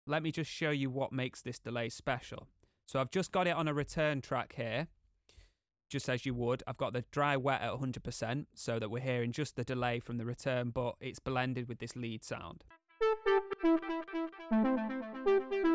let me just show you what makes this delay special. So I've just got it on a return track here, just as you would. I've got the dry wet at 100% so that we're hearing just the delay from the return, but it's blended with this lead sound.